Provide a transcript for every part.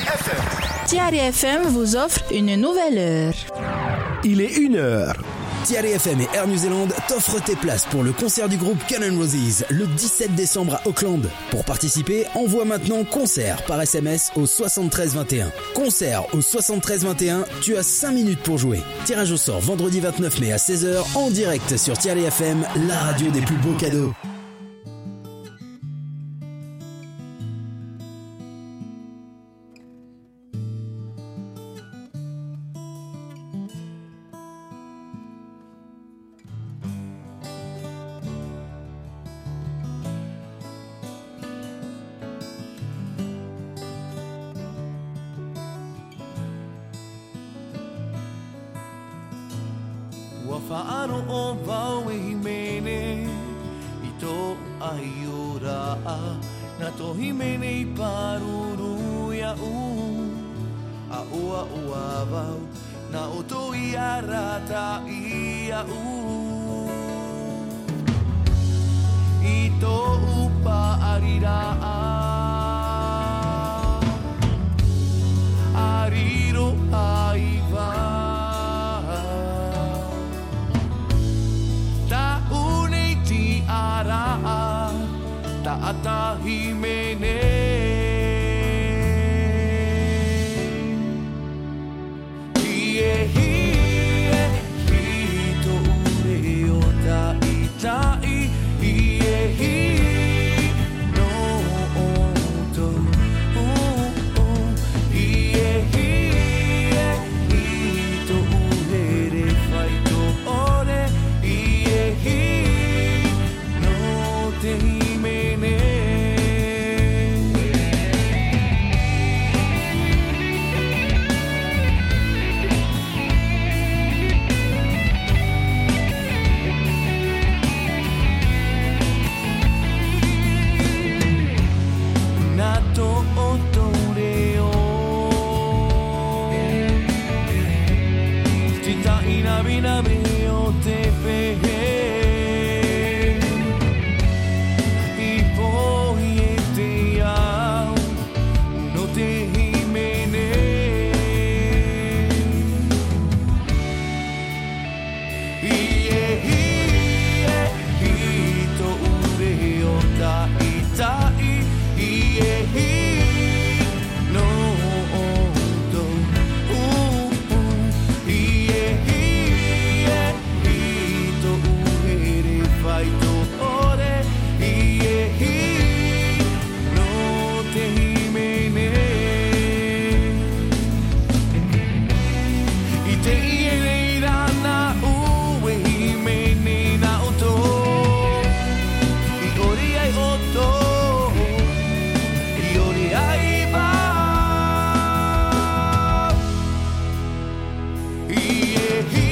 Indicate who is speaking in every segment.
Speaker 1: FM.
Speaker 2: Thierry FM vous offre une nouvelle heure.
Speaker 3: Il est 1h.
Speaker 4: Thierry FM et Air New Zealand t'offrent tes places pour le concert du groupe Guns N' Roses le 17 décembre à Auckland. Pour participer, envoie maintenant concert par SMS au 73 21. Concert au 73 21, tu as 5 minutes pour jouer. Tirage au sort vendredi 29 mai à 16h en direct sur Thierry FM, la radio des plus beaux cadeaux.
Speaker 5: Wafa'ano o wau I mene I tō aiora Na tō himene I paruru ia A ua ua wau Na o tō I arata ia I tō upa arira Ariro aiva Ta'ata himene Hie hie Hito ure o ta'itai Hie hie No oto Hie hie Hito ure re whaito ore Hie hie No te Vina mio te pehe I poi e te au No te himene Ie Hito ure o ta'itai Ie No oto Faito ore Ie No te himene I te iere rana ue himene na oto I ori ai oto I ori ai ba Ie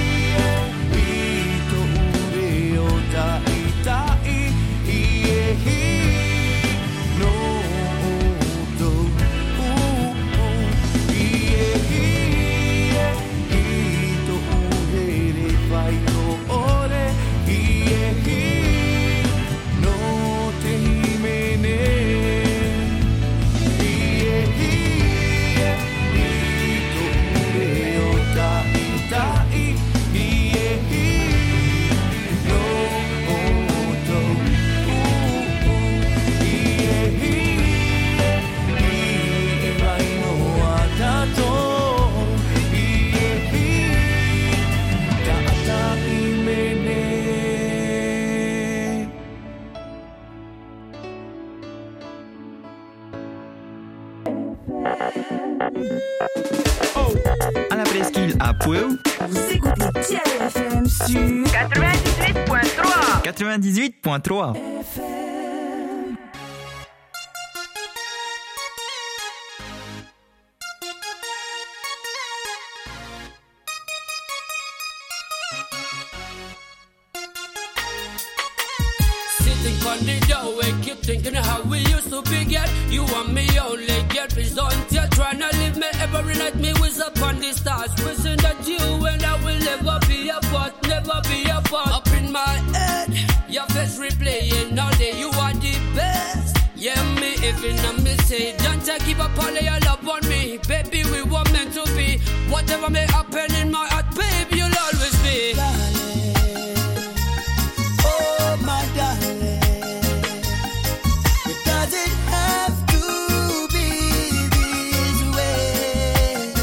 Speaker 6: À la presqu'île à Pouéou.
Speaker 2: Vous écoutez Thierry FM sur
Speaker 6: 98.3. 98.3.
Speaker 7: Sitting on the doorway, keep thinking how we used to be. Get you want me only get please don't you try to leave me every night. Me was up on the stars, wishing that you and I will never be apart, never be apart. Up in my head, your face replaying all day. You are the best. Yeah, me even a me say, don't you give up on lay your love on me. Baby, we were meant to be. Whatever may happen in my heart, baby, you'll always be.
Speaker 5: Darling, oh my darling, does it have to be this way?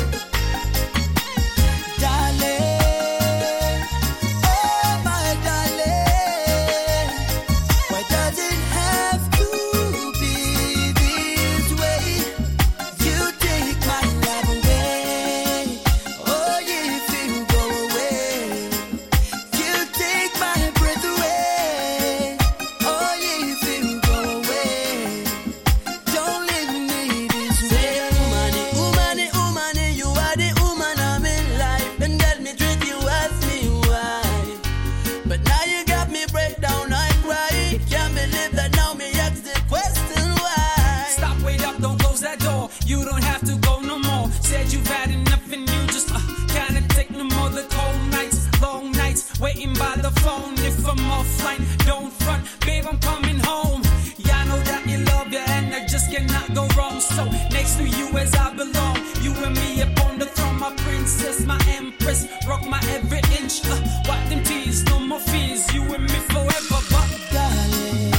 Speaker 5: Darling, oh my darling, why does it have to be this way? You take my love away, oh yeah, if you go away. You take my breath away, oh yeah, if you go away. Don't leave me this way. Woman, woman, you are the woman I'm in life, and let me treat you as me wife. But now you got me break down, I cry. Can't believe that now me ask the question why.
Speaker 7: Stop, wait up, don't close that door. You don't have to go no more. Said you've had enough and you just can't take no more. The cold nights, long nights, waiting by the phone. If I'm offline, don't front, babe, I'm coming home. Yeah, I know that you love you and I just cannot go wrong. So next to you as I belong, you and me upon the throne, my princess, my empress, rock my every inch. Wipe them tears, no more fears. You and me forever, but
Speaker 5: Darling,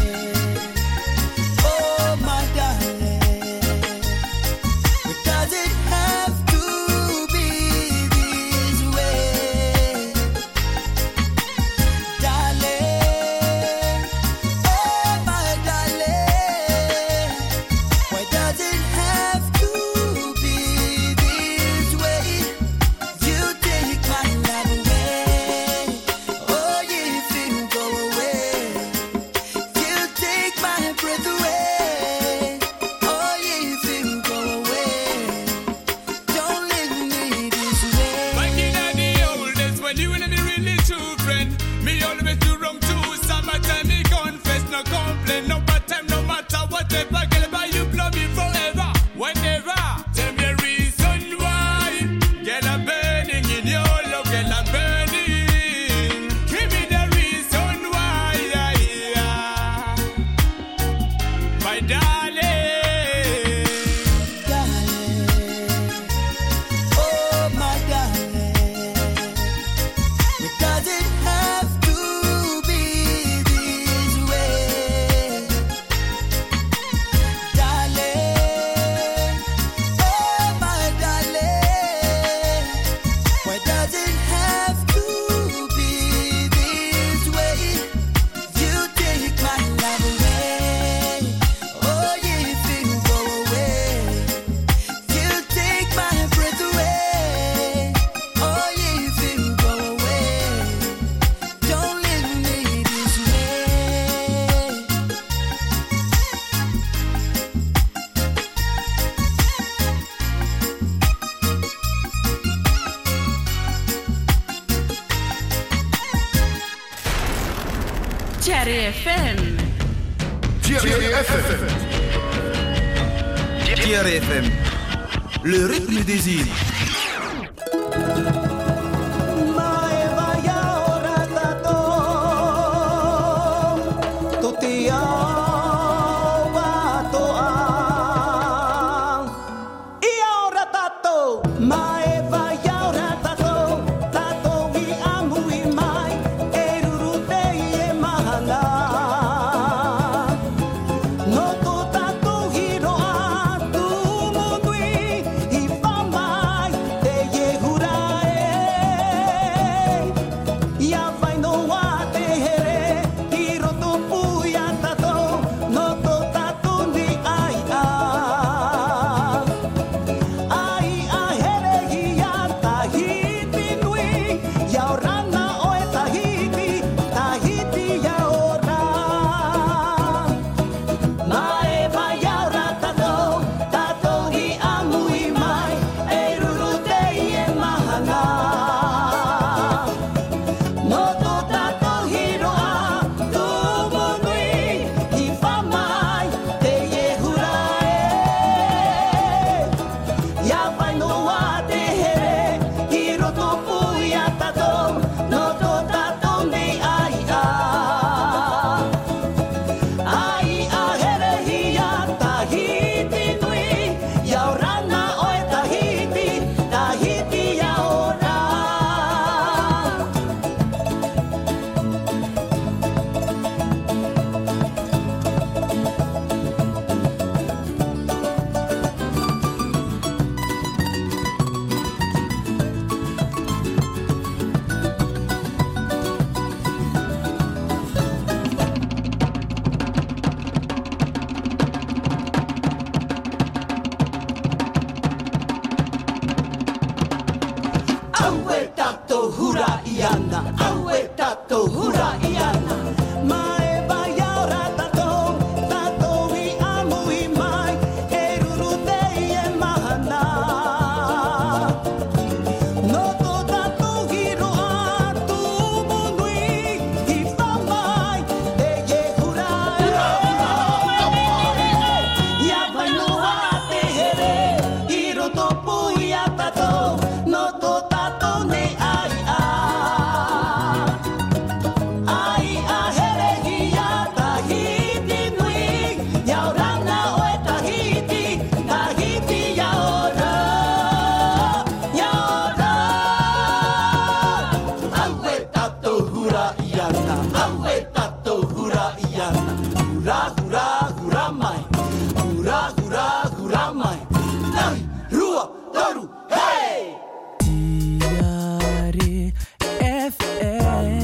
Speaker 5: oh my darling, does it have to be this way? Darling, oh my darling, why does it have to be this way? You take my love away, oh yeah, if you go away. You take my breath away, oh yeah, if you go away. Don't leave me this way.
Speaker 1: Back in the old days when you and me really true friend, me always do wrong too. Summertime me confess, no complain, no bad time, no matter whatever. Girl, but you love me forever, whenever. Tell me a reason why. Girl, I'm burning in your love, girl, I'm burning. Give me the reason why, my darling.
Speaker 5: Darling, oh my darling, does it have to be this way? Darling, oh my darling, why does it have to be this way? You take my love away, oh yeah, if you go away. You take my breath away, oh yeah, if you go away. Don't leave me this way.
Speaker 2: Cherry FM.
Speaker 3: Thierry FM.
Speaker 6: Thierry FM. Le rythme des îles.
Speaker 5: hura iana, aue tato hura iana. Mae vai ora tato, tato I amu I mai, e ruru tei e mahana. No to tato hiro atu munui, I whamai, e ye hura ia vai noa te here, I roto pui a tato, no to tato nei ai a. Ai a here hi a Tahiti nui, Yaurana o e Tahiti, Tahiti yaora, yaora. Aue tato hura iana, aue tato hura iana, hura hura hura mai, hura hura hura mai. Ai, rua, toru, hey!
Speaker 8: Diari FM.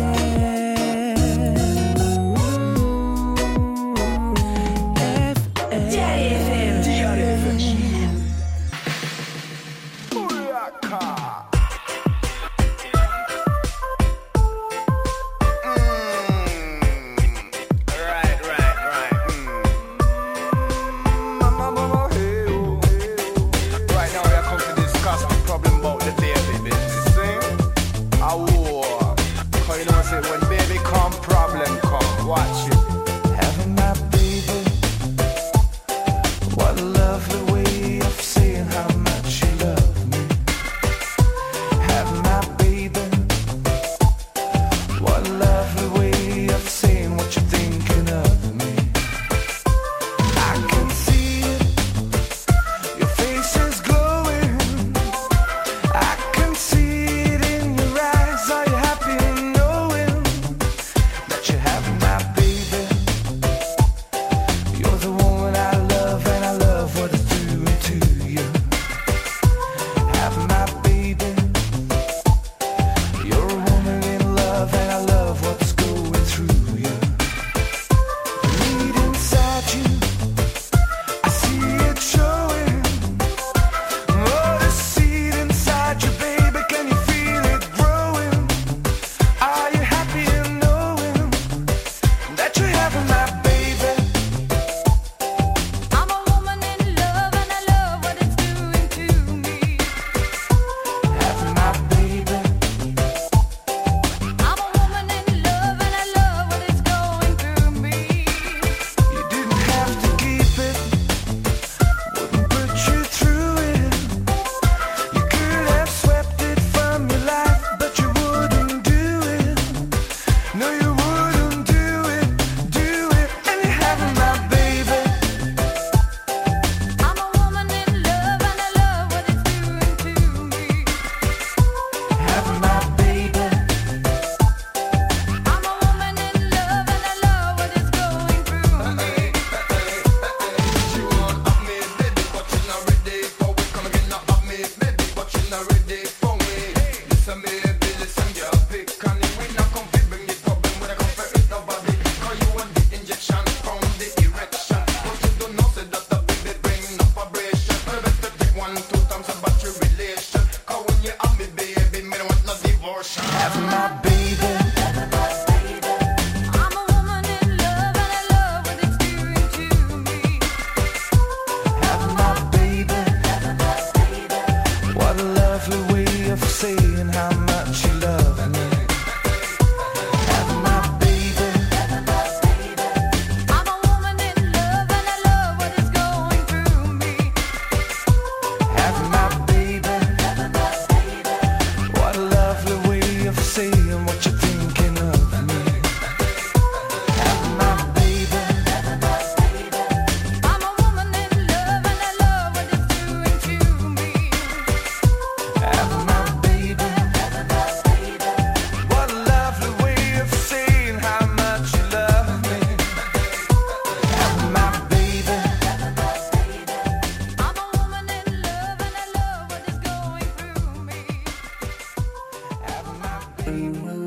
Speaker 3: Right now we are come to discuss the problem about the baby business. See? A war. Cause you know say when baby come, problem come. Watch it.
Speaker 5: Having my baby, what a lovely way of saying how much you love me. Having my baby, what a lovely way of saying what you're thinking of me. I can see it, your face is glowing. I can see it in your eyes. Are you happy in knowing that you're having my baby? You're the woman I love, and I love what it's doing to you. Having my baby, you're a woman in love, and I love what's going through you. The need inside you, I see it showing. Oh, the seed inside you, baby, can you feel it growing? Are you happy in knowing that you're having my baby?
Speaker 9: I'm a woman in love and I love what it's doing to me.
Speaker 5: Having my baby,
Speaker 9: I'm a woman in love and I love what it's going through me.
Speaker 5: you didn't have to keep it, wouldn't put you through it. You could have swept it from your life, but you wouldn't do it. No, you wouldn't do it, and you're having my baby.
Speaker 9: I'm a woman in love and I love what it's doing to me.
Speaker 5: Having my baby,
Speaker 9: I'm a woman in love and I love what it's going through me.
Speaker 3: She want have me, baby, but she not ready for it. Come again, not have me, baby, but she not ready for it. Listen, baby, listen, girl, pick on it. We not come to bring the problem, we not come to hurt nobody. Cause you want the injection from the erection. But you don't know, say that the baby bring no vibration. You better take 1, 2 times about your relation. Cause when you have me, baby, me don't want no divorce.
Speaker 5: having my baby.
Speaker 9: I'm a woman in love and I love what it's doing to me.
Speaker 5: Having my baby, what a lovely way of saying how much you love me. Having my baby,
Speaker 9: I'm a woman in love and I love what it's going through me.
Speaker 5: having my baby, what a lovely way of saying what you're thinking of me. Having my baby,
Speaker 9: I'm a woman in love and I love what it's doing to me.
Speaker 5: having my baby, what a lovely way of saying how much you love me. Having my baby.
Speaker 9: I'm a woman in love and I love what it's going through me.
Speaker 5: Having my baby.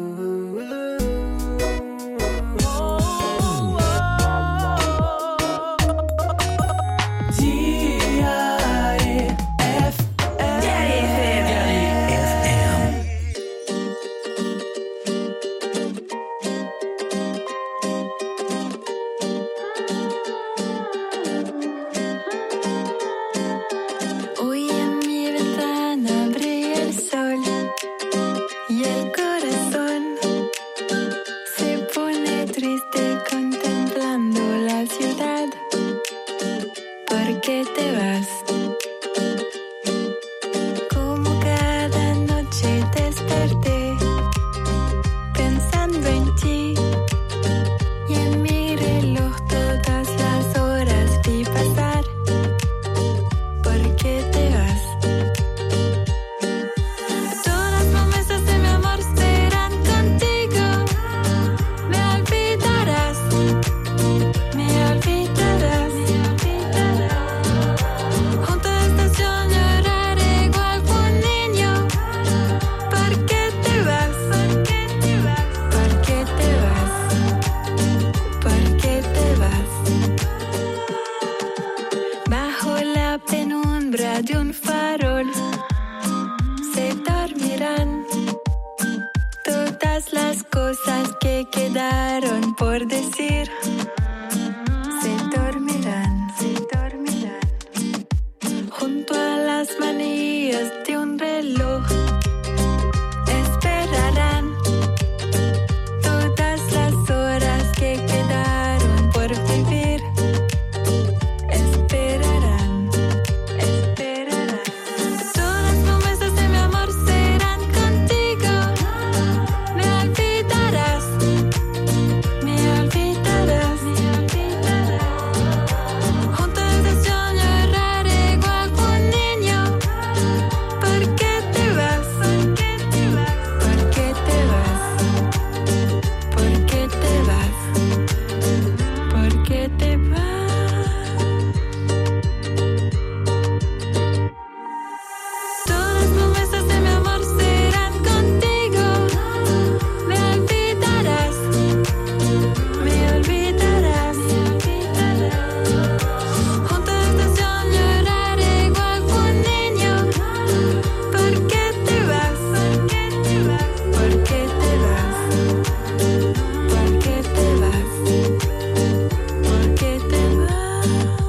Speaker 9: las manillas de un reloj esperarán todas las horas que quedaron por vivir. Esperarán, esperarán. Todas las promesas de mi amor serán contigo. Me olvidarás, me olvidarás, me olvidarás. Junto a la estación lloraré igual que un niño. ¿Por qué te vas? ¿Por qué te vas? ¿Por qué te vas? ¿Por qué te vas? ¿Por qué te vas? Todas las promesas de mi amor serán contigo. Me olvidarás, me olvidarás, me olvidarás. Junto a la estación lloraré igual que un niño. ¿Por qué te vas? ¿Por qué te vas? ¿Por qué te vas? ¿Por qué te vas? ¿Por qué te vas?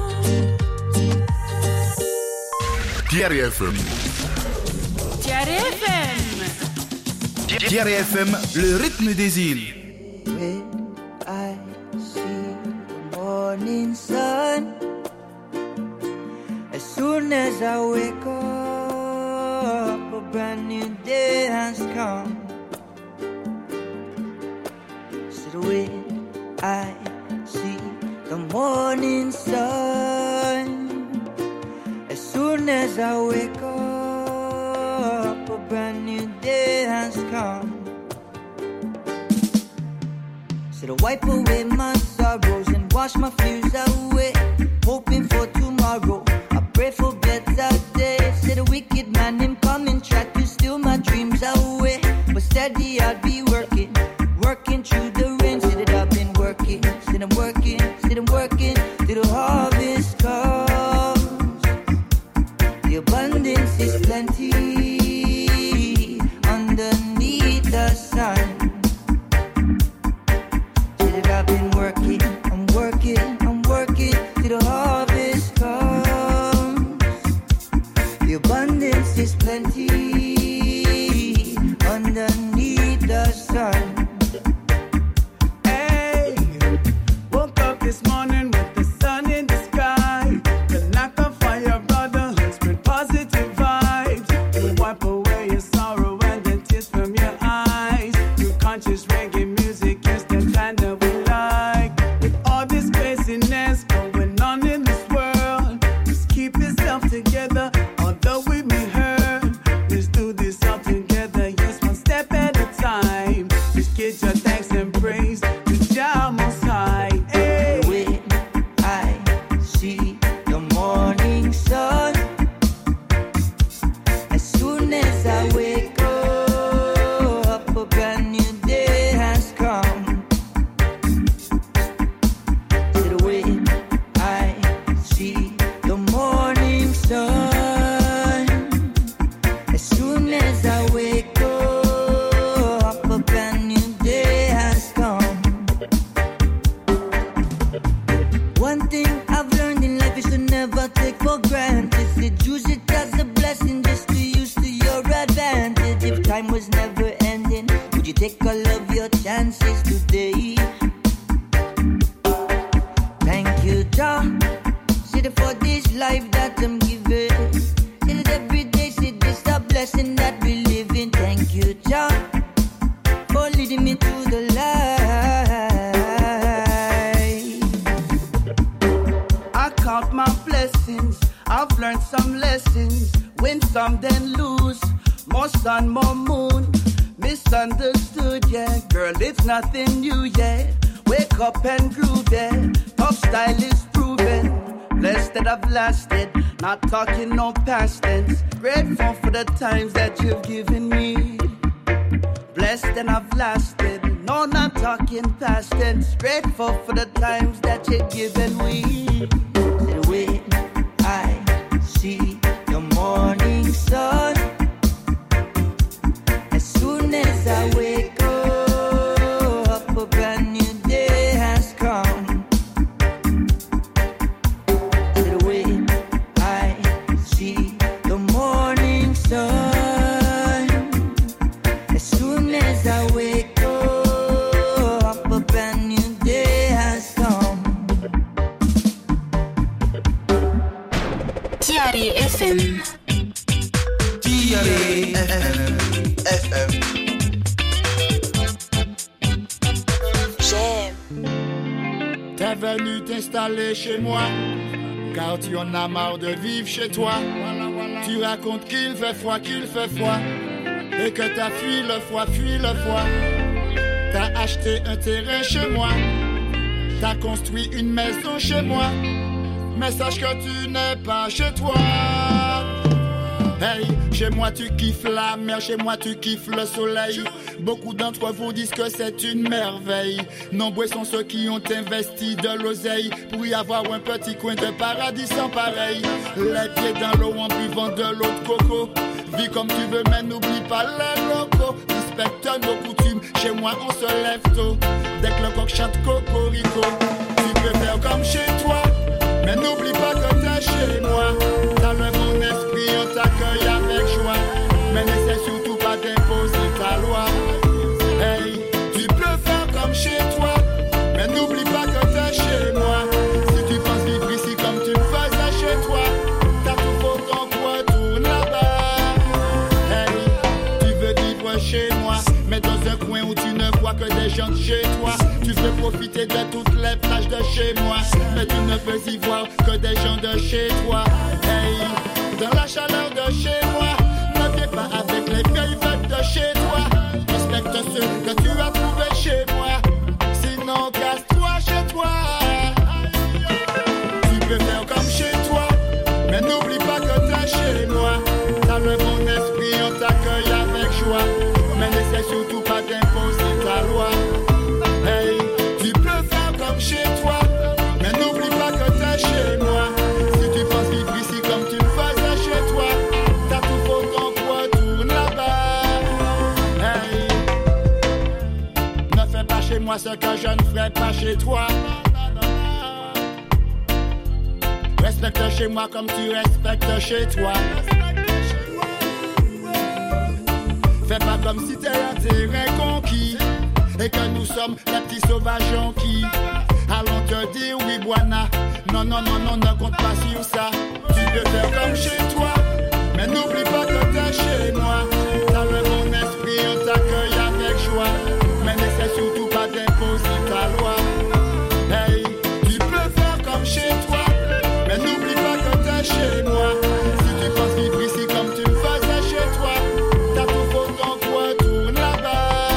Speaker 6: Thierry FM.
Speaker 2: Thierry FM.
Speaker 6: Thierry FM, le rythme des îles.
Speaker 5: When I see the morning sun, as soon as I wake up, a brand new day has come. So when I see the morning sun, as soon as I wake up, a brand new day has come. So to wipe away my sorrows and wash my fears away, hoping for tomorrow. I pray for better days. Say the wicked man him come and try to steal my dreams away, but steady I'll be working, working through the rain. Say that I've been working, said I'm working, said I'm working till the harvest comes. The abundance is plenty underneath the sun. Say that I've been working, I'm working, I'm working till the harvest comes. The abundance is plenty underneath the sun.
Speaker 1: Hey, woke up this morning with the sun in the sky. The lack of fire, brother, spread positive vibes. You wipe away your sorrow and the tears from your eyes. Through conscious reggae music, it's the kind that we like. With all this craziness going on in this world, just keep yourself together, although we may hurt. Let's do this all together, yes, one step at a time. Just get your thanks and praise to Jah Most High. Hey.
Speaker 5: When I see the morning sun, as soon as I wake up, a brand new day has come. So when I see the morning sun, as soon as I wake up, a brand new day has come. One thing I've learned in life is to never take for granted. It use it as a blessing just to use to your advantage. If time was never ending, would you take all of your chances today? Thank you, Jah. Say that for this life that I'm given. Say that every day, say this a blessing that we live in. Thank you, Jah, for leading me to the light.
Speaker 1: I count my blessings. I've learned some lessons. Win some, then lose. More sun, more moon. Misunderstood, yeah. Girl, it's nothing new, yeah. Wake up and groove, yeah. Top style is proven. Blessed that I've lasted. Not talking no past tense. Grateful for the times that you've given me. Blessed and I've lasted. No, not talking past tense. Grateful for the times that you've given me.
Speaker 5: The way I see the morning sun, as soon as I wake up, a brand new day has come. The way I see the
Speaker 6: Thierry FM.
Speaker 1: T'es venu t'installer chez moi, car tu en as marre de vivre chez toi. Tu racontes qu'il fait froid, et que t'as fui le froid. T'as acheté un terrain chez moi, t'as construit une maison chez moi, mais sache que tu n'es pas chez toi. Hey, chez moi tu kiffes la mer, chez moi tu kiffes le soleil. Beaucoup d'entre vous disent que c'est une merveille. Nombreux sont ceux qui ont investi de l'oseille pour y avoir un petit coin de paradis sans pareil. Les pieds dans l'eau en buvant de l'eau de coco. Vis comme tu veux mais n'oublie pas les locaux. Respecte nos coutumes, chez moi on se lève tôt. Dès que le coq chante cocorico, tu peux faire comme chez toi, mais n'oublie pas que t'es chez moi. Dans le bon esprit on t'accueille avec joie, mais n'essaie surtout pas d'imposer ta loi. Hey, tu peux faire comme chez toi, mais n'oublie pas que t'es chez moi. Si tu penses vivre ici comme tu le faisais chez toi, t'as tout faux ton retourne là-bas. Hey, tu veux vivre chez moi, mais dans un coin où tu ne vois que des gens de chez toi. Tu veux profiter de toutes les plages de chez moi, mais tu ne veux y voir que des gens de chez toi. Hey, dans la chaleur de chez moi, ne viens pas avec les vieilles fêtes de chez toi. Respecte ceux que tu as trouvés chez moi, sinon casse-toi chez toi. Tu peux faire comme chez toi, mais n'oublie pas que t'es chez moi. Dans le bon esprit on t'accueille avec joie, mais n'essaie surtout pas d'imposer ta loi. Hey, tu peux faire comme chez toi, mais n'oublie pas que t'es chez moi. Si tu penses vivre ici comme tu le faisais chez toi, t'as tout faux ton retourne là-bas. Hey, ne fais pas chez moi ce que je ne ferai pas chez toi. Respecte chez moi comme tu respectes chez toi. Fais pas comme si t'es un terrain conquis et que nous sommes les petits sauvages jonquis. Allons te dire oui, Buana. Non, ne compte pas sur ça. Tu peux faire comme chez toi, mais n'oublie pas que t'es chez moi. Dans le bon esprit, on t'accueille avec joie, mais n'essaie surtout pas d'imposer ta loi. Hey, tu peux faire comme chez toi, mais n'oublie pas que t'es chez moi. Si tu penses vivre ici comme tu le faisais chez toi, t'as tout faux ton retourne là-bas.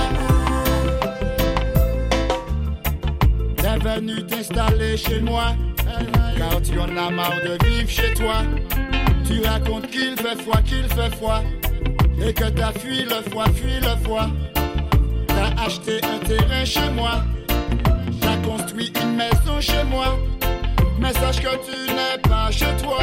Speaker 1: T'es venu t'installer chez moi, car tu en as marre de vivre chez toi. Tu racontes qu'il fait froid, et que t'as fui le froid. T'as acheté un terrain chez moi, t'as construit une maison chez moi, mais sache que tu n'es pas chez toi.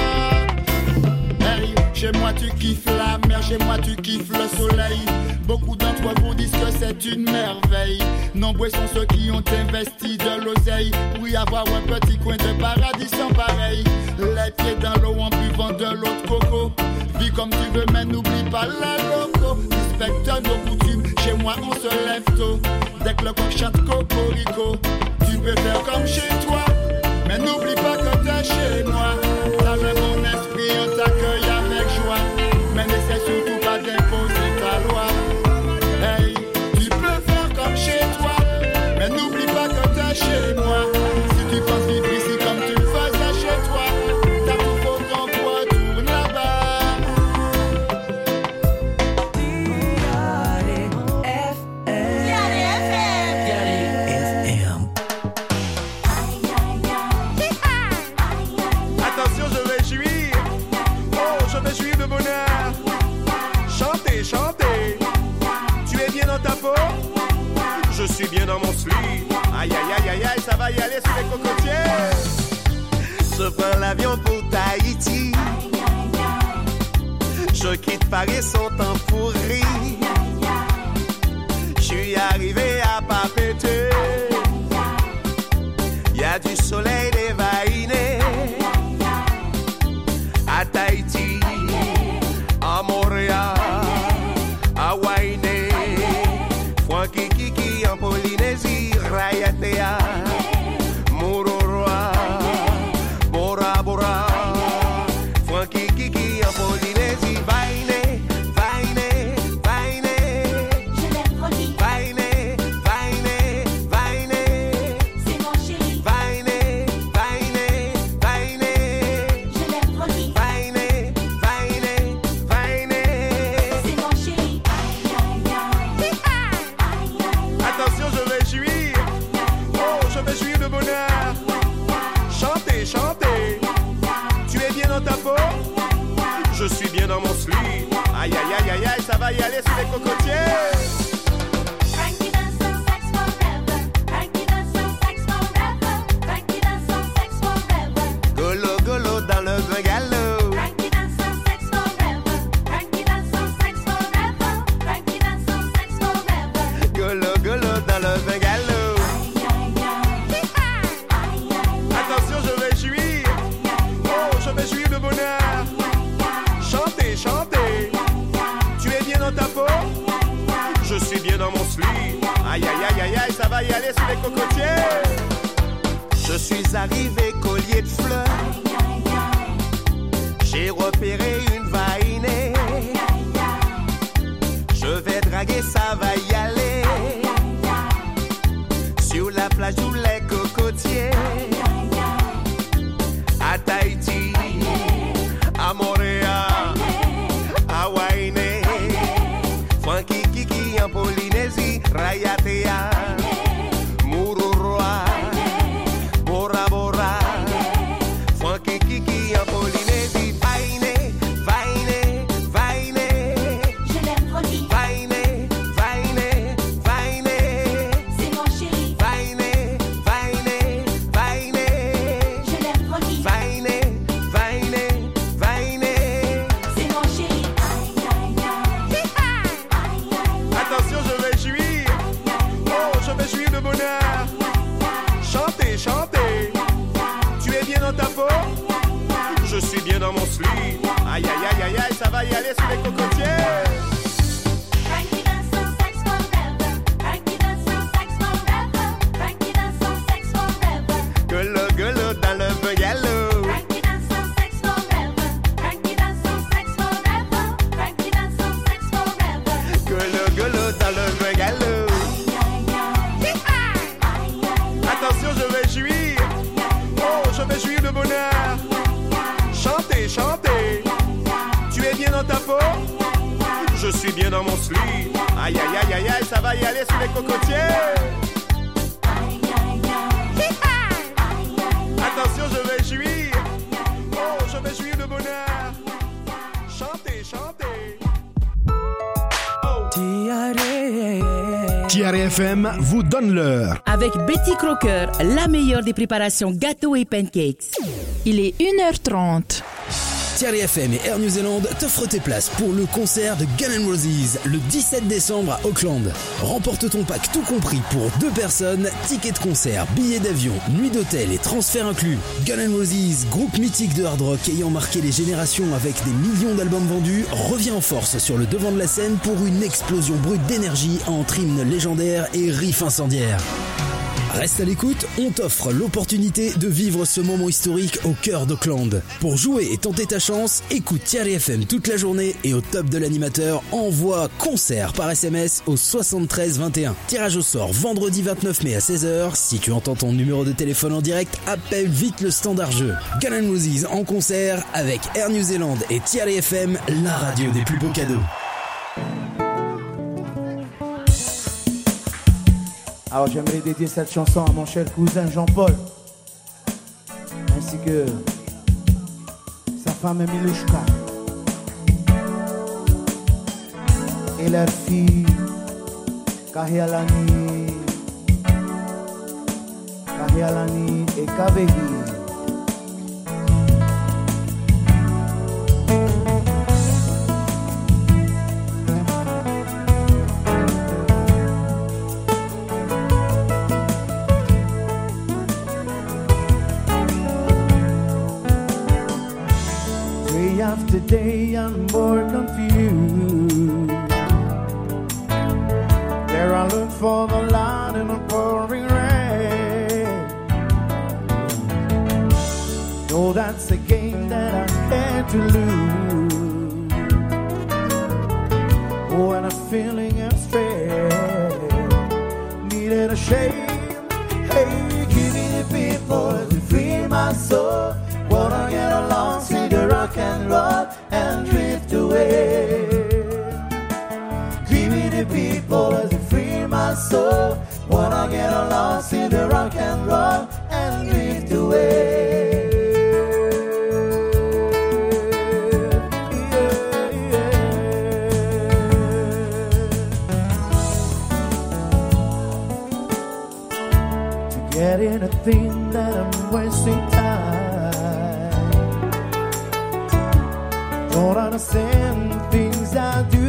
Speaker 1: Hey, chez moi tu kiffes la mer, chez moi tu kiffes le soleil. Beaucoup d'entre vous disent que c'est une merveille. Nombreux sont ceux qui ont investi de l'oseille pour y avoir un petit coin de paradis sans pareil. Les pieds dans l'eau en buvant de l'eau de coco. Vis comme tu veux mais n'oublie pas la loco. Respecte nos coutumes, chez moi on se lève tôt. Dès que le coq chante cocorico, tu peux faire comme chez toi, mais n'oublie pas que t'es chez moi. Dans le bon esprit on t'accueille avec joie, mais n'essaie surtout pas d'imposer ta loi. Hey, tu peux faire comme chez toi, mais n'oublie pas que t'es chez moi. Si tu penses vivre ici comme tu le faisais chez toi, t'as tout faux ton retourne là-bas.
Speaker 10: Attention, je vais jouir. Oh, je vais jouir de bonheur. Chantez, chantez. Tu es bien dans ta peau? Je suis bien dans mon slip. Aïe, aïe, aïe, aïe, aïe, ça va y aller sur les cocotiers. Je prends l'avion pour Tahiti. Je quitte Paris sans temps pour rire. Je suis arrivé à Papeete. Y'a du soleil dévainé. À Tahiti, à Montréal, à Wainé, Frankie Kiki en Polynésie, Rayatea, Mororoa, Bora Bora, Frankie Kiki en Polynésie, Wainé, va y aller sous les cocotiers.
Speaker 9: Frankie dance on sex forever. Frankie dance on sex forever. Frankie dance on sex forever.
Speaker 10: Golo, golo dans le bungalow.
Speaker 9: Frankie dance on sex forever. Frankie dance on sex forever. Frankie dance on sex forever.
Speaker 10: Golo, golo dans le bungalow. Attention, je vais jouir. Oh, je vais jouir de bonheur. Chantez, chantez. Tu es bien dans ta peau? Je suis bien dans mon slip. Aïe, aïe, aïe, aïe, aïe, ça va y aller sous les cocotiers. Je suis arrivé collier de fleurs. J'ai repéré une vainée. Je vais draguer, ça va y aller. Sur la plage où les cocotiers. À Tahiti, à Montréal, à Wainé, Frankie Kiki en Polynésie, Rayatea, Mururoa, Bora Bora, Frankie Kiki en Polynésie, Vainé, Vainé, Vainé,
Speaker 9: Je l'aime folie,
Speaker 10: Vainé, Vainé, Vainé,
Speaker 9: c'est mon chéri.
Speaker 10: Vainé, Vainé, Vainé.
Speaker 9: Je l'aime folie,
Speaker 10: Vainé, Vainé, Vainé.
Speaker 9: c'est mon chéri. Aïe aïe aïe. Aïe aïe.
Speaker 10: Attention, je vais jouir. Oh, je vais jouir de bonheur. Chantez, chantez. Tu es bien dans ta peau? Je suis bien dans mon slip. Aïe, aïe, aïe, aïe, aïe, ça va y aller sous les cocotiers.
Speaker 9: Frankie dance on sex forever. Frankie dance on sex forever. Frankie dance on sex forever.
Speaker 10: Golo, golo dans le bungalow.
Speaker 9: Frankie dance on sex forever. Frankie dance on sex forever. Frankie dance on sex forever.
Speaker 10: Golo, golo dans le bungalow. Attention, je vais jouir. Oh, je vais jouir de bonheur. Chantez, chantez. Tu es bien dans ta peau? Je suis bien dans mon slip. Aïe, aïe, aïe, aïe, aïe, ça va y aller sous les cocotiers. Attention, je vais jouir. Oh, je vais jouir de bonheur. Chantez, chantez. Oh.
Speaker 6: TRFM vous donne l'heure.
Speaker 2: Avec Betty Crocker, la meilleure des préparations gâteaux et pancakes.
Speaker 8: Il est 1h30.
Speaker 4: Thierry FM et Air New Zealand t'offrent tes places pour le concert de Guns N' Roses le 17 décembre à Auckland. Remporte ton pack tout compris pour 2 personnes, tickets de concert, billets d'avion, nuit d'hôtel et transfert inclus. Guns N' Roses, groupe mythique de hard rock ayant marqué les générations avec des millions d'albums vendus, revient en force sur le devant de la scène pour une explosion brute d'énergie entre hymnes légendaires et riffs incendiaires. Reste à l'écoute, on t'offre l'opportunité de vivre ce moment historique au cœur d'Auckland. Pour jouer et tenter ta chance, écoute Thierry FM toute la journée et au top de l'animateur, envoie concert par SMS au 73 21. Tirage au sort vendredi 29 mai à 16h. Si tu entends ton numéro de téléphone en direct, appelle vite le standard jeu. Guns N' Roses en concert avec Air New Zealand et Thierry FM, la radio des plus beaux cadeaux.
Speaker 11: Alors j'aimerais dédier cette chanson à mon cher cousin Jean-Paul, ainsi que sa femme Milouchka et leur fille Kahialani et Kabehi. After day I'm more confused. There I look for the light in the pouring rain. No, that's a game that I had to lose. Oh, and I'm feeling stressed. Needed a shame. Hey, give me the people to free my soul. Wanna get along, sing the rock and roll and drift away. Give me the people as they free my soul. Wanna get along, sing the rock and roll and drift away. Yeah, yeah. didn't think that I'm wasting time. Don't understand the things I do.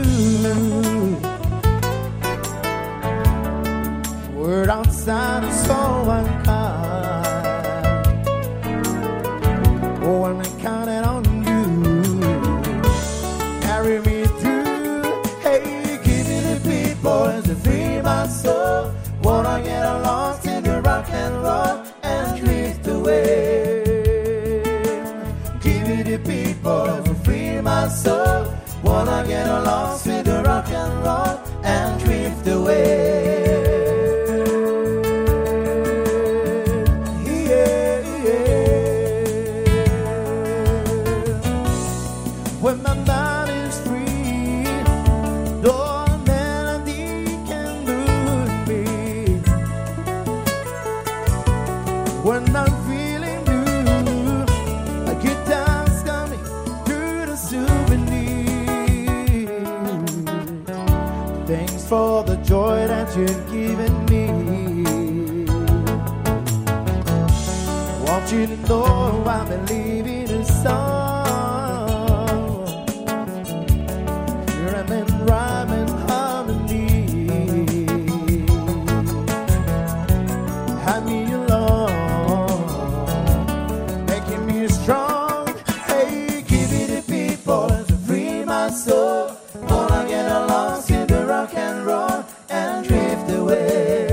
Speaker 11: Word outside is so unkind. Oh, and I counted on you. Carry me through. Hey, give me the people as to free my soul. Wanna get lost in the rock and roll and drift away. Give me the people to free my soul. Wanna get lost in the rock and roll and drift away. When my mind is free, no melody can move me. When I'm feeling blue, a guitar's coming through the souvenir. Thanks for the joy that you've given me. Want you to know I believe in a song. Rhyme and harmony. Hand me along, making me strong. Hey, give me the people to free my soul. Wanna get lost in the rock and roll and drift away.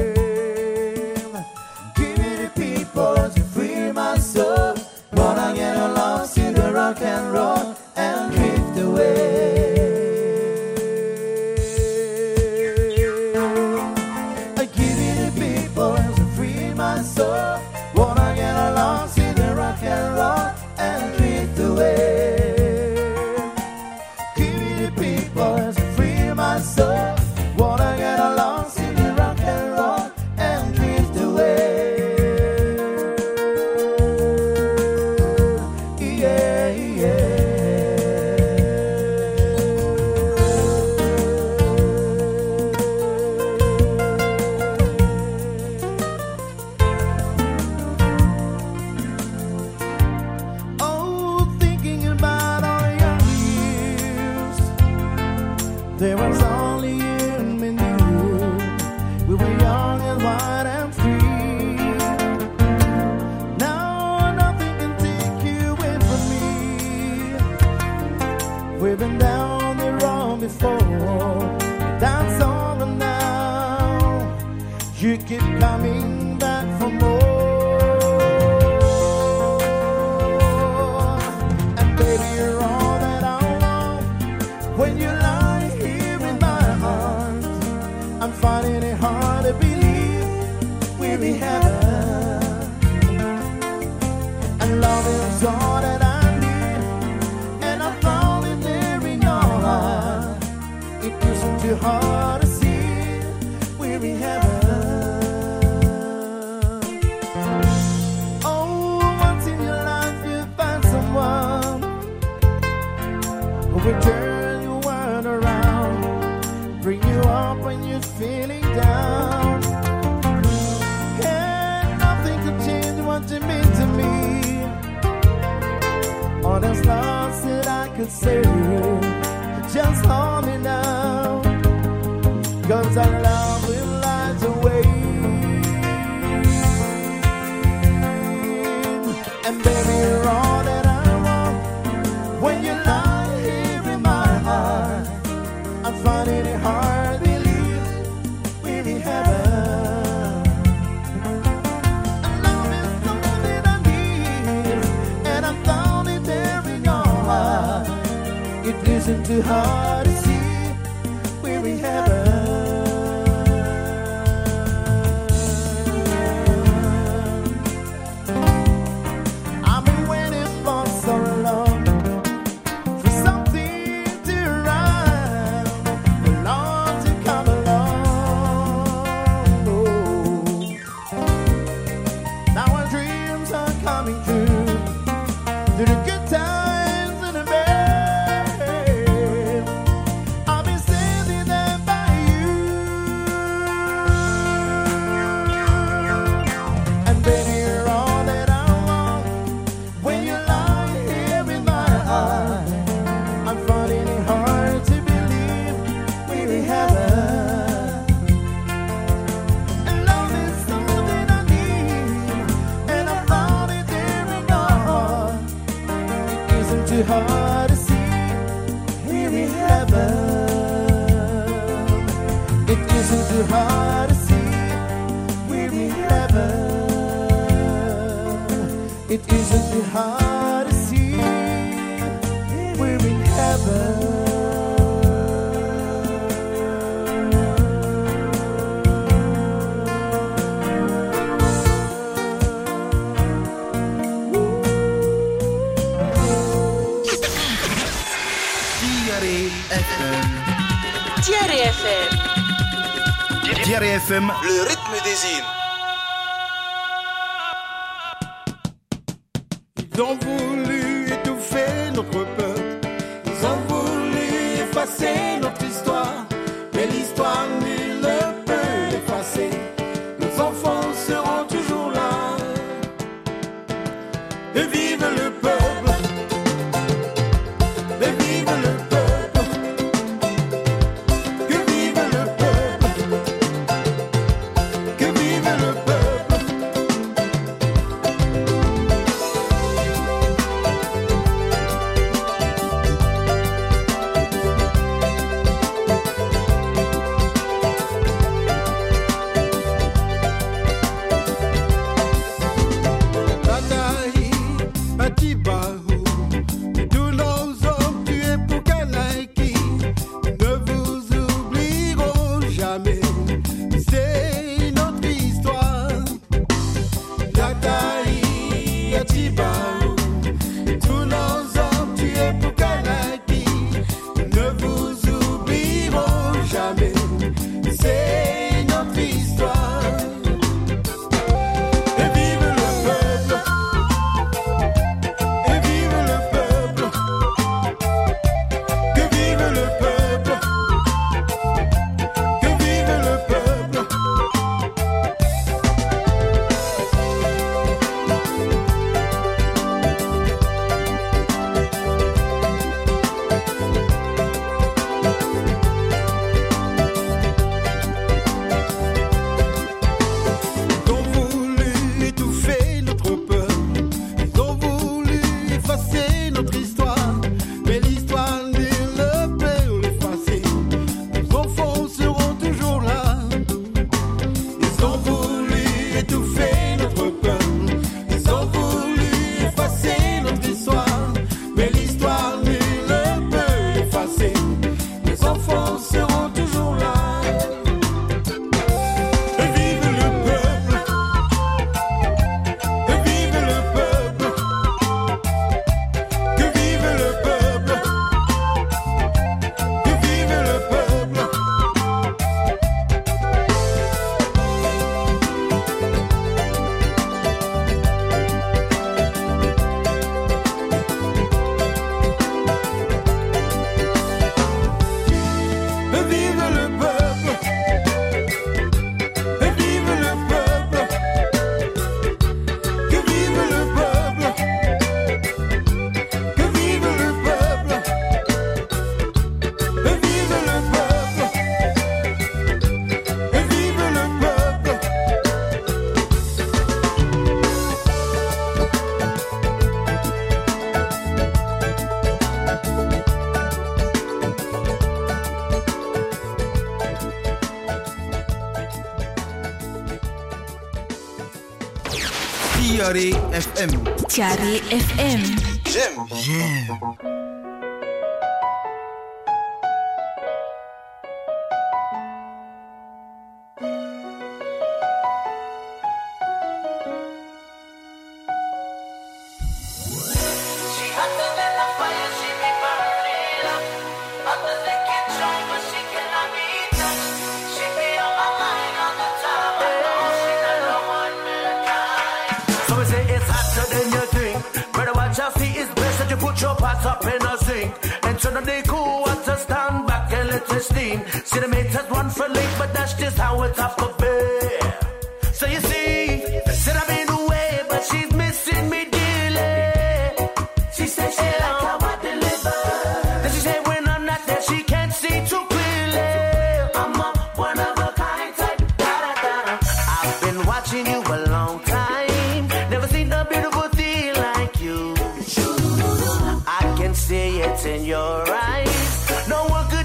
Speaker 11: Give me the people to free my soul. Wanna get lost in the rock and roll and drift away. So wanna get lost in the rock and roll and drift away. Give me the people to free my soul. Wanna get lost in the rock and roll and drift away. Yeah, yeah. There was only you and me. We were young and wild and free. Now nothing can take you away from me. We've been down the road before. That's over now. You keep coming back for more. And baby, you're all that I want. When you lie I'm finding it hard to believe we're in heaven. And love is all that I need. And I found it there in your heart. It isn't too hard to see we're in heaven. Oh, once in your life you find someone who will turn your world around, bring you up when you're feeling down. And nothing could change what you mean to me. All those loves that I could say, just hold me now. 'Cause our love will light away. And baby, you're all that I want. When you lie here in my heart, I'm finding it hard to believe we're in heaven. And love is all that I need, and I found it there in your heart. It isn't too hard to see we're in heaven. I've been waiting for so long. To the good times and the bad. heaven. It isn't too hard to see, we're in heaven. It isn't too hard to see, we're in heaven.
Speaker 6: Thierry FM, le rythme des îles.
Speaker 11: Ils ont voulu étouffer notre peuple, ils ont voulu effacer notre histoire, mais l'histoire nul ne peut l'effacer. Nos enfants seront toujours là. Et vive le peuple, et vive le peuple, que vive le peuple, que vive le peuple. Tataï, Atibaou, tous nos hommes tués pour Kanaïki ne vous oublieront jamais. C'est notre histoire. Tataï, Atibaou, tous nos hommes tués pour Kanaïki ne vous oublieront jamais. C'est notre histoire. Et vive le peuple, et vive le peuple, que vive le peuple, que vive le peuple. Ils ont voulu étouffer notre peuple, ils ont voulu effacer notre histoire, mais l'histoire nul ne peut l'effacer. Nos enfants seront toujours là. Ils ont voulu étouffer notre peuple, ils ont voulu effacer notre histoire, mais l'histoire nul ne peut l'effacer. Nos enfants seront toujours là. Et vive le peuple, et vive le peuple, que vive le peuple, que vive le peuple. Et vive le peuple, et vive le peuple, que vive le peuple, que vive le peuple, et vive le peuple, et vive le peuple.
Speaker 6: Thierry FM.
Speaker 8: Thierry FM.
Speaker 6: J'aime.
Speaker 5: So we say it's hotter than you think. Better watch your feet, it's best that you put your pots up in a sink. And turn on the cool water, stand back and let it steam. See the meters run for late, but that's just how it's up to be. So you see, said I've been away, but she's missing me dearly. She said she like how I deliver. Then she said when I'm not there, she can't see too clearly. I'm a one of a kind type. Da-da-da-da. I've been watching you a long time. Never seen a beautiful thing like you. I can see it in your eyes. No one could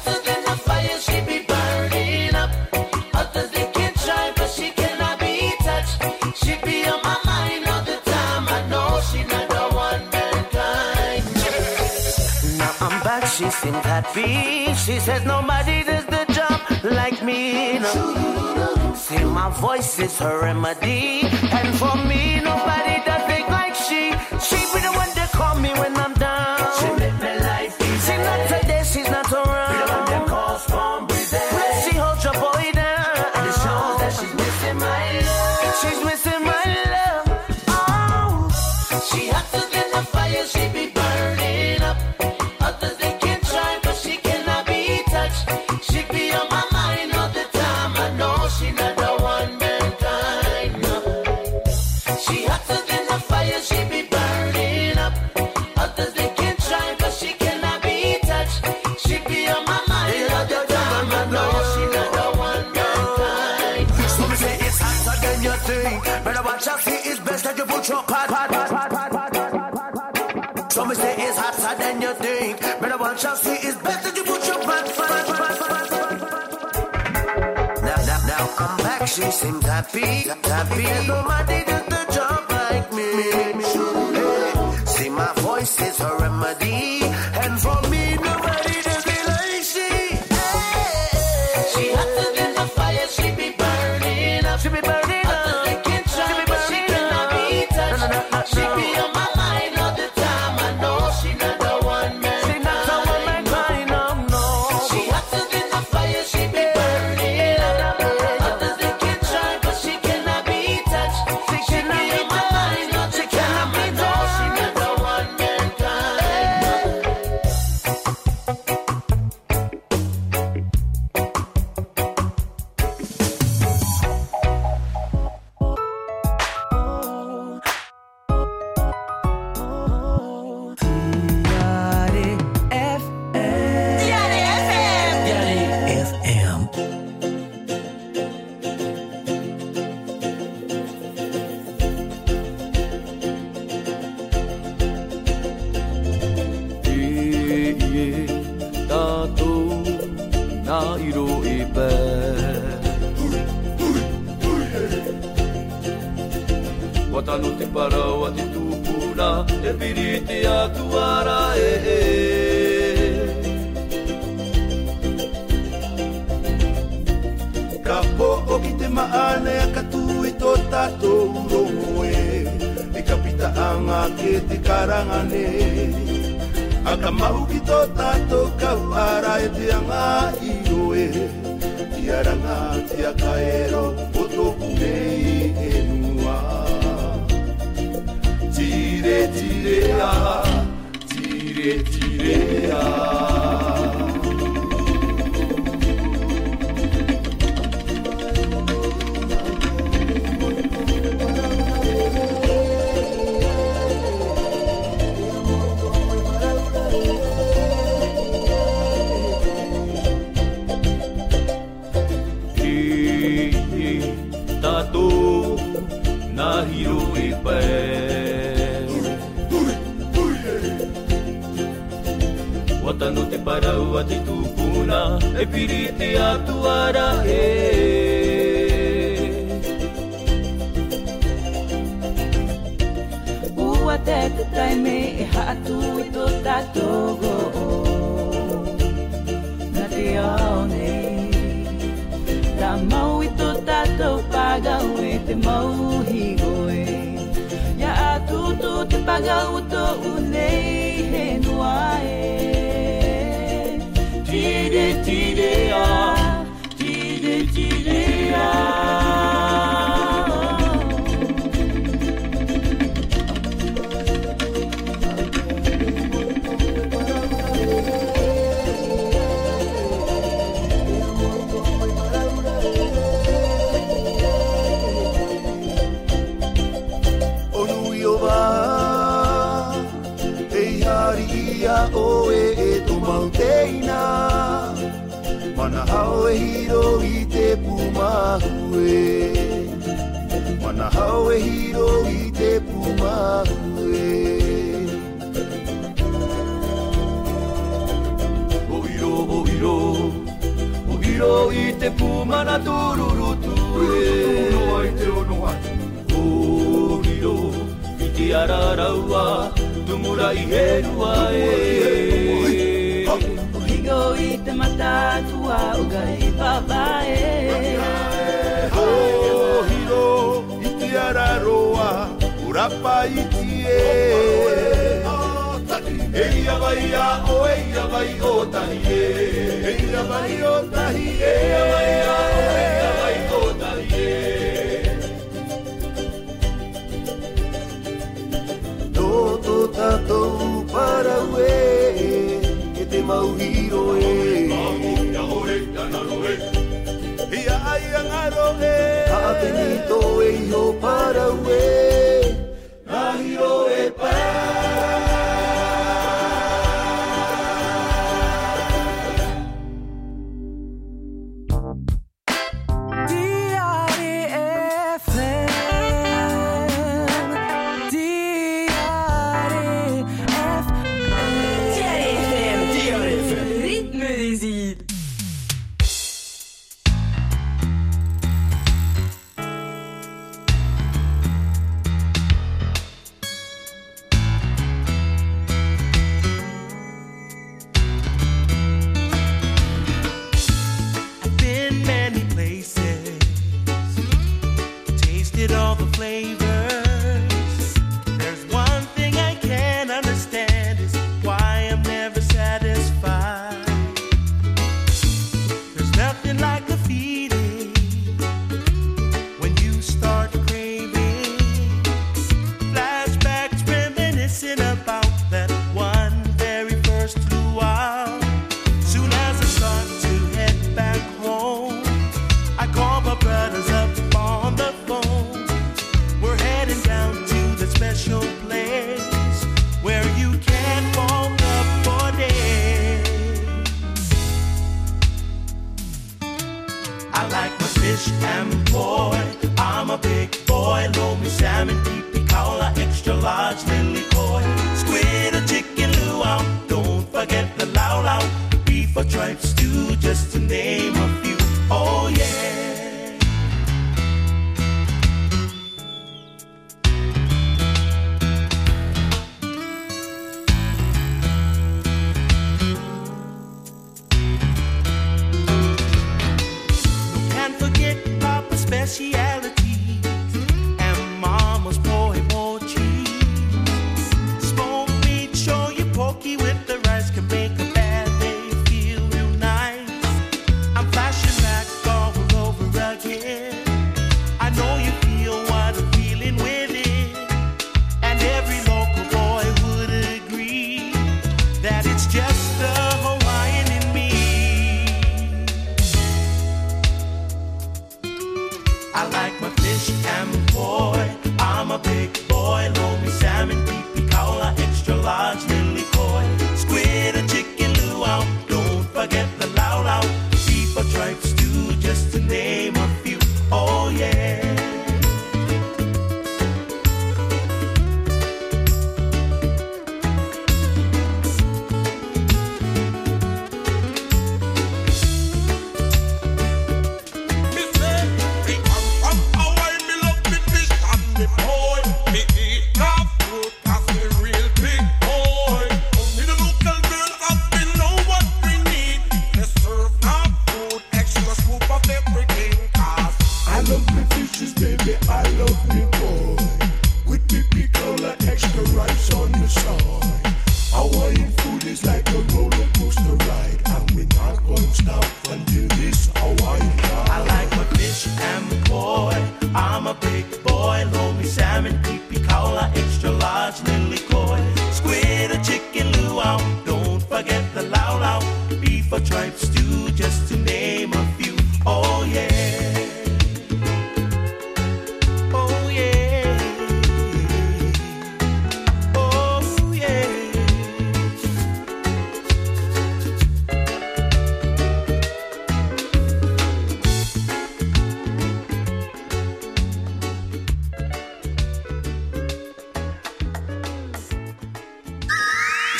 Speaker 5: hotter than the fire, she be burning up. Others they can try, but she cannot be touched. She be on my mind all the time. I know she not the one mankind. Now I'm back, she seems happy. She says nobody does the job like me. No. See, my voice is her remedy, and for me nobody does it like she. She be the one that call me when I'm down. She make me life easy. She not today, she's not around. Be the one that calls from breathing. When she holds your boy down, and it shows that she's missing my love. She's missing my love. Oh, she hotter than the fire, she be burning up. Others they can try, but she cannot be touched. She be on my mind all the time. I know she not the one mankind. No. She hotter than the fire, she be burning up. Others they can try, but she cannot be touched. She be on my mind all the time. I know she not the one mankind. Some say it's hotter than you think. Better watch out, see it's best that you put your pad. Some say it's hotter than you think. Better watch out, see it's best that you put your pad. Now I'm back, she seems happy. Nobody does the job like me. Hey, see, my voice is her remedy, and for me nobody does it like she. Hey, she hotter than the fire, she be burning up. She be burning up. Others they can try, but she cannot be touched. She be on my mind all the time. I know she not the one man. She not the one man crying, no. She hotter than the fire, she be burning up. Others they can try, but she cannot be touched. She be on my mind all the time. I know she not the one mankind.
Speaker 12: Watanu te parau ati tupuna, e piriti atuara
Speaker 13: Ka po'o ki te maane a katui tō tātou rongo e ka pita anga ke te karangane. A ka mahu ki tō tātou kau ara e te anga i oe. Ki aranga ti a kaero o tōku nei e nua. Tire a
Speaker 12: Tato na hiro e pai Watanu te parau a te tupuna e piriti atuara
Speaker 14: Ua te taime e hatu i tō tātogo Na te aone Ta mau i tō tātou pagau e te mau higoe Ia atutu te pagau tō unei he noa Tire a
Speaker 13: o e to mauteina Mana hao e hiro i te pumahue Mana hao e hiro i te pumahue
Speaker 12: O hiro i te pumana tururutu Hōriro i te araraua Tumura i herua
Speaker 14: Higo i te matatua uga i papae
Speaker 13: Hōriro i te araroa Urapa i tie Eia vai a o eia vai o tahi Eia vai o tahi Eia vai a o eia vai o tahi Toto tatou para ue E te mauhiro e Ia ore, tanaro e Ia ai angaro e A benito e ho para ue Nahiro e pa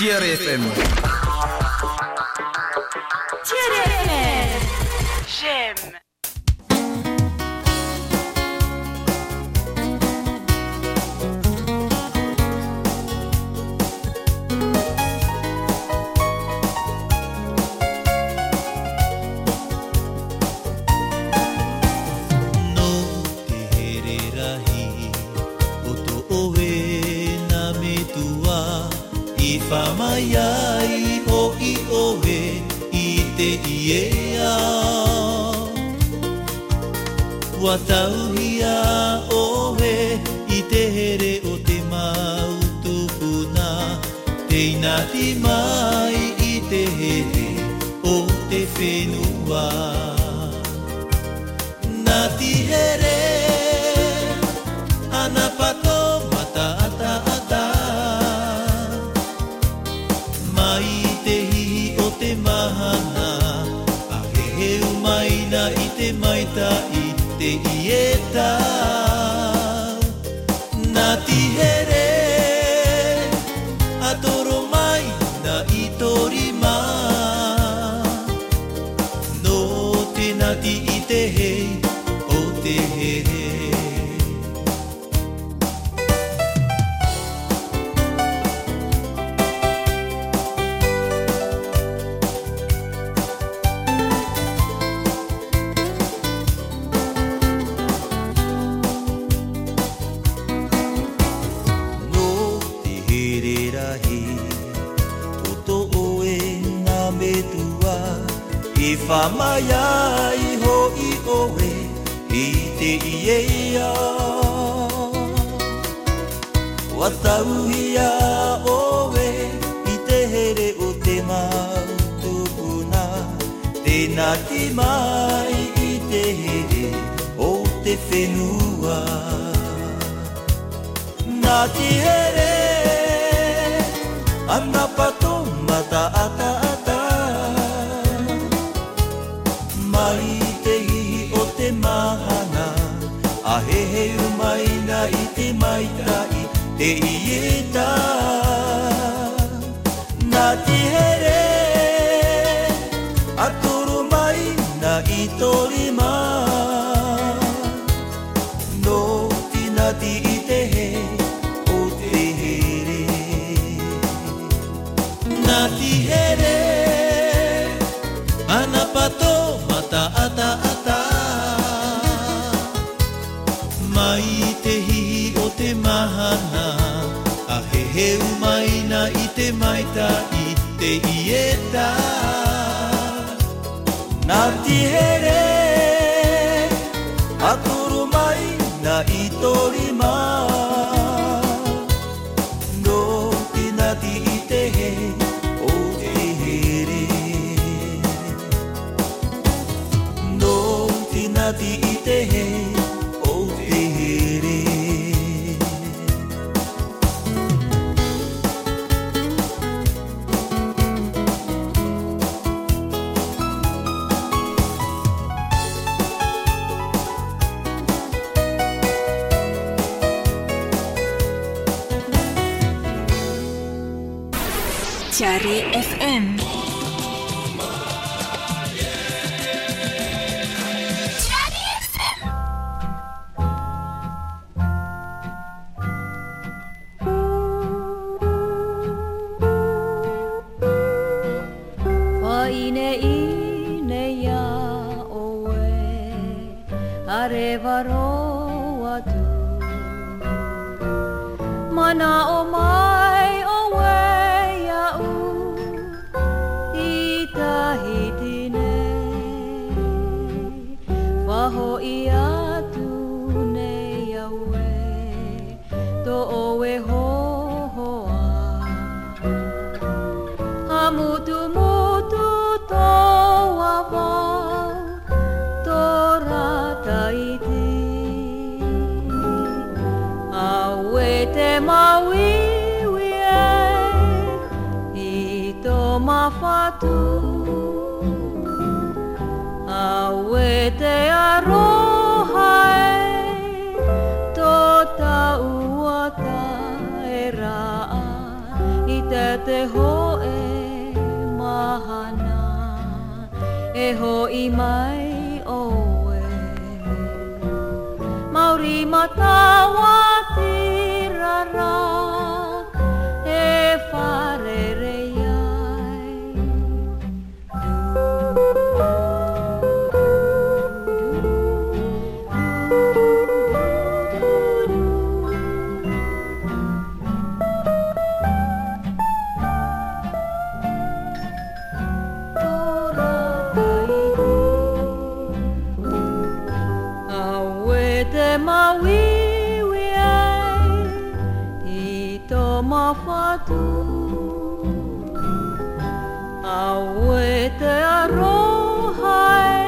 Speaker 6: TRFM.
Speaker 8: TRFM. J'aime.
Speaker 5: te iea Ua tauhia ohe I te here o te mautupuna Teina ti mai I te here o te whenua Nā ti here Ana pato mata ata ata Mai te hihi o te mahana A heheu mai na I te maita I te ieta Nā ti here A toro mai na I torima No te nati I te he o te here Whamaya I hoi oe I te iea Wa tauhia oe I te here o te mautupuna Tēnā ti mai I te here o te whenua Nā ti here Ana pato mata ata ata Mai te hihi o te mahana A heheu mai na I te maita I te ieta Nā ti here A toro mai na I torima No tinati I te he o te here Nā ti here Ana pato mata ata ata Mai te hihi o te mahana A heheu mai na I te maita I te ieta Nā ti here A toro mai na I torima No tinati I te he o te here Tinati I te he o te here
Speaker 8: Chiari FM.
Speaker 9: Mana o mai o wea u I tahi tine Waho I atu nei aue To oe hohoa Ha mutu mutu tō awau Tō rata I te Aue te mawiwi I tō mawhatu Aue te aroha Tō tauata e raa I te hoe mahana E hoi mai oe Mauri matawa tirara E wharere iai Tora
Speaker 15: te arohai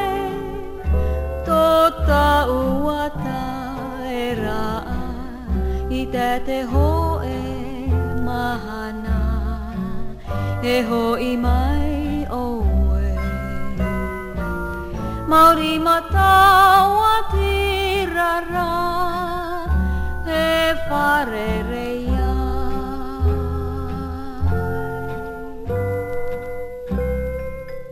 Speaker 15: tota uata e raa I te hoe mahana e hoi mai oe Mauri matawa tirara e wharere